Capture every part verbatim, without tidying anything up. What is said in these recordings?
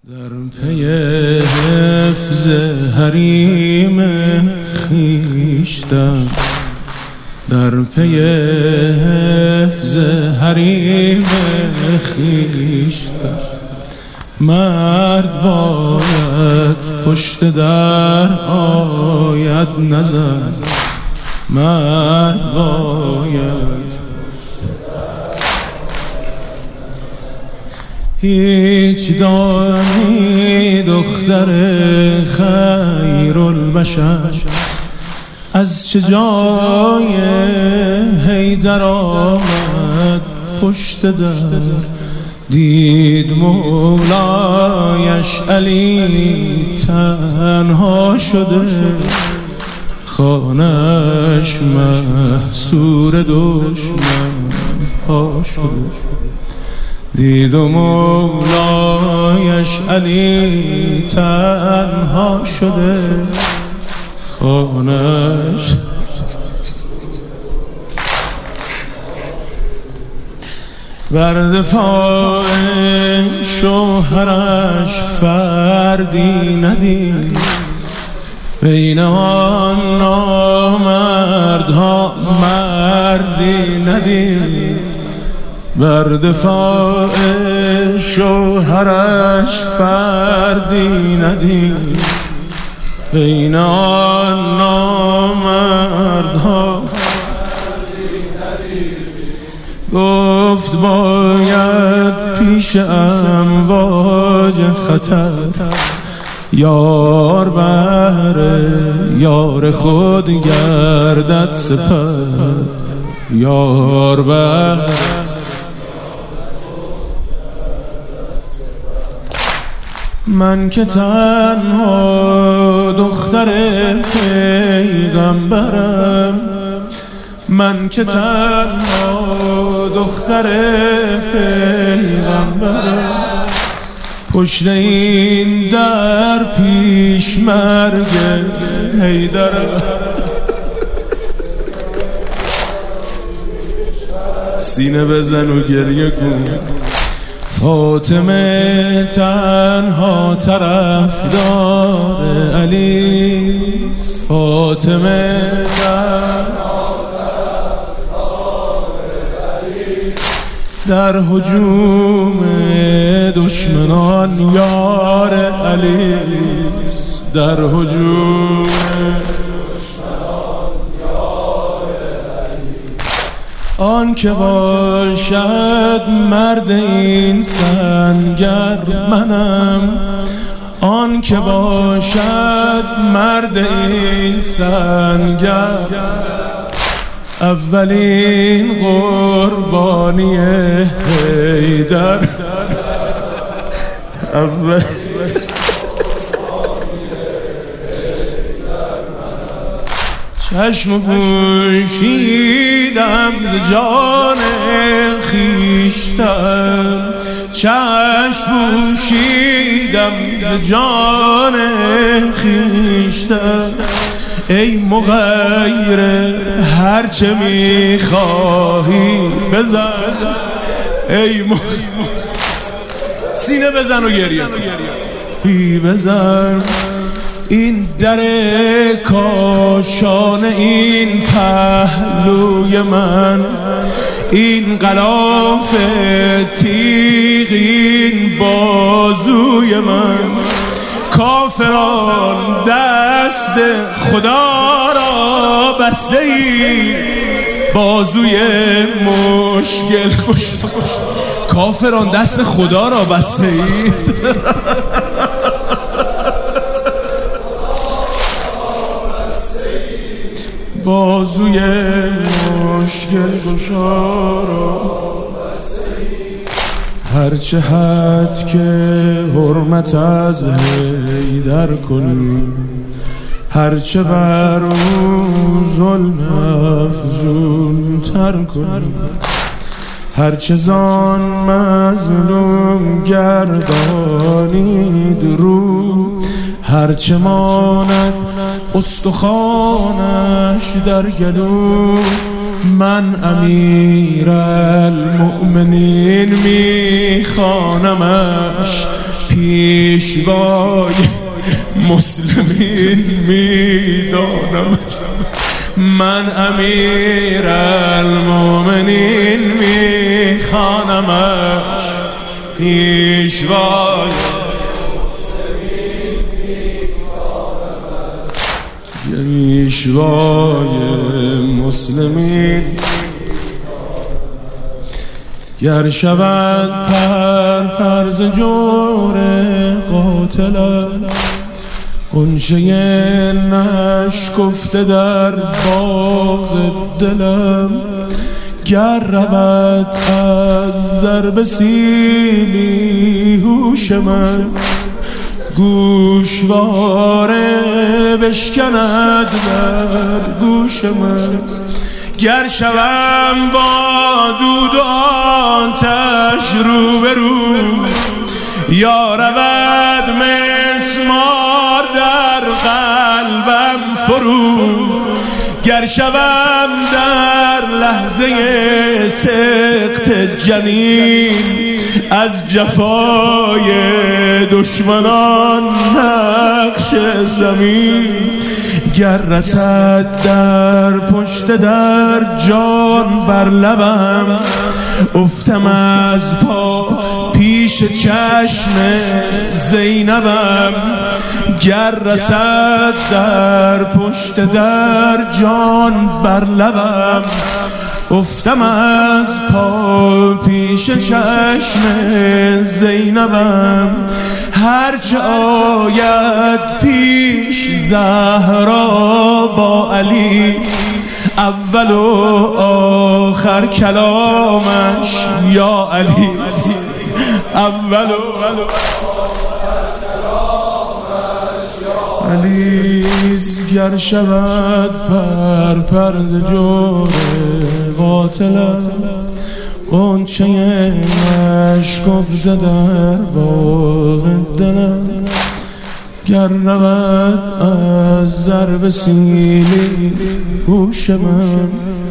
در پی حفظ حریم خویشتن، در پی حفظ حریم خویشتن، مرد باید پشت در آید نزن، مرد باید هیچ دانی دختر خیر البشر از چه جای حیدر آمد پشت در، دید مولایش علی تنها شده، خانش محصور دشمن ها شده، دید و مولایش علی تنها شده، خانش بر دفاع شوهرش فردی ندید، بین آن نامردها مردی ندید، بر دفاع شوهرش فردی ندید، بین آن نامردها گفت باید پیش امواج خطر، یار بهر یار خود گردد سپر، یار بهر من که تنها دختر پیغمبرم، من که تنها دختر پیغمبرم، پشت این در پیش مرگ حیدرم، سینه بزن و گریه کن، فاطمه تنها طرفدار علیست، فاطمه تنها طرفدار علیست، در هجوم دشمنان یار علیست، در هجوم آن که باشد مرد این سنگر منم، آن که باشد مرد این سنگر، اولین قربانی حیدر، اول چشم پوشیدم ز جان خویشتن، چشم پوشیدم ز جان خویشتن، ای مغیر هرچه میخواهی بزن، ای مغیر سینه بزن و گریه بی بزن، این در کاشان این پهلوی من، این غلاف تیغ این بازوی من، کافران دست خدا را بسته ای، بازوی مشکل کش، کافران دست خدا را بسته ای، بازوی مشکل گشارا، هرچه حد که حرمت از حیدر کنی، هرچه بر او ظلم افزون تر کنی، هرچه زان مظلوم گردانید رو، هرچه ماند استخوانش در گلو، من امیر المؤمنین میخوانمش پیشوای مسلمین میدانم، من امیر المومنین میخوانمش. پیشوای پیشوای مسلمین گر شود پر پر ز جور قاتلم، غنچه نشکفته در باغ دلم. گر رود از ضرب سیلی هوش من، گوشواره بشکند در گوش من. گر شوم با دود و آتش رو به رو، یا رود مسمار در قلبم فرو. گر شوم در لحظه سقط جنین، از جفای دشمنان نقش زمین. گر رسد در پشت در جان بر لبم، افتم از پا پیش چشم زینبم. گر رسد در پشت در جان بر لبم، افتم از پا پیش چشم زینبم. هرچه آید پیش زهرا با علیست، اول و آخر کلامش یا علیست. اول و علیست. گر شود پر پر ز جور قاتلم، غنچه نشکفته در باغ دلم. گر رود از ضرب سیلی هوش من،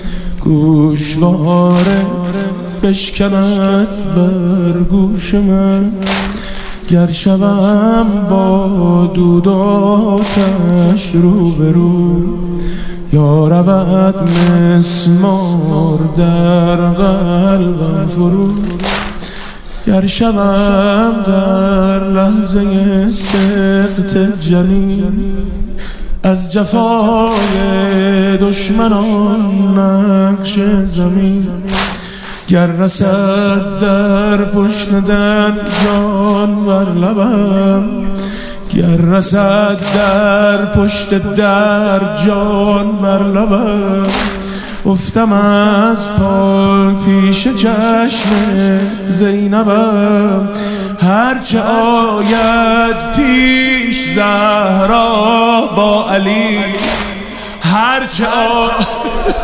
گوشواره بشکند بر گوش من. گر شوم با دود و آتش رو به رو، یا رود مسمار در قلبم فرو. گر شوم در لحظه سقط جنین، از جفای دشمنان نقش زمین. گر رسد در پشت در جان بر لبم، گر رسد در پشت در جان بر لبم. افتم از پا پیش چشم زینبم. هرچه آید پیش زهرا با علی، هرچه آید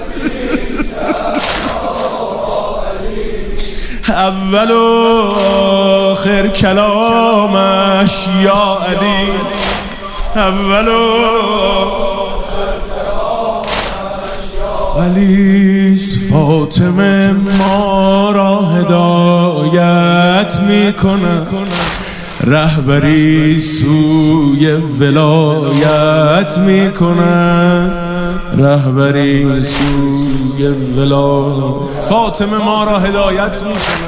اول و آخر کلامش یا علی. اول و آخر کلامش یا علی. فاطمه ما را هدایت میکنه، رهبری سوی ولایت میکنه، رهبری سوی ولایت. فاطمه ما را هدایت میکنه،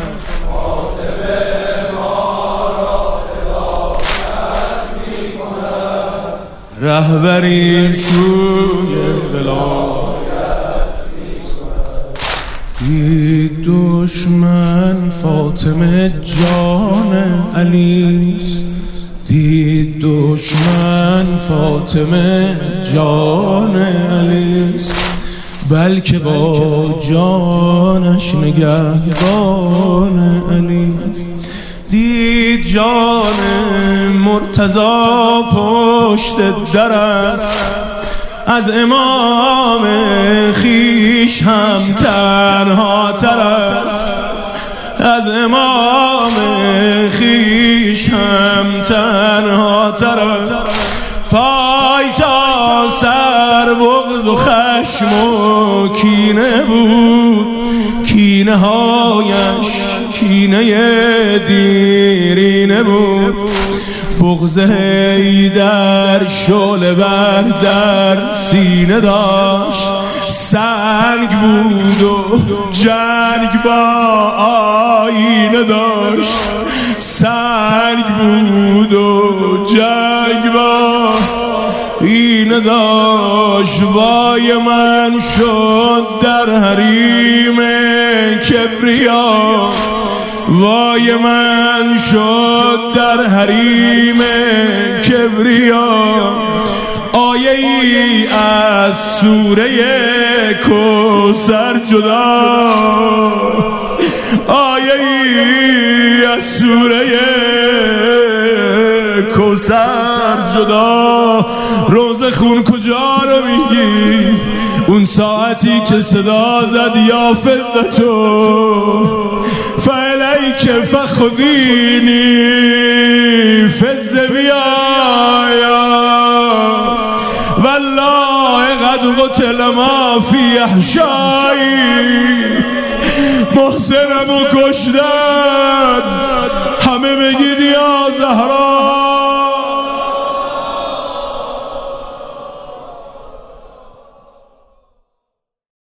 رهبری سوی ولایت میکنه. دید دشمن فاطمه جان علیست، دید دشمن فاطمه جان علیست. بلکه با جانش نگهبان علیست. دید جان مرتضی پشت در است، از امام خیش هم تنها تر است، از امام خیش هم تنها تر است. پای تا سر بغض و خشم و کینه بود، کینه هایش آینه دیرینه بود. بغض حیدر شعله بر در سینه داشت، سنگ بود و جنگ با آینه داشت، سنگ بود و جنگ با آینه داشت. وای من شد در حریم کبریا، وای من شد در حریم کبریا. آیه ای از سوره کوثر جدا، آیه ای از سوره کوثر جدا. روز خون کجا رو میگی؟ اون ساعتی که صدا زد یا فدتو فالیک فخذینی فز بیایا والله قد قتل ما فی احشایی. محسنمو کشتن، همه بگید یا زهرا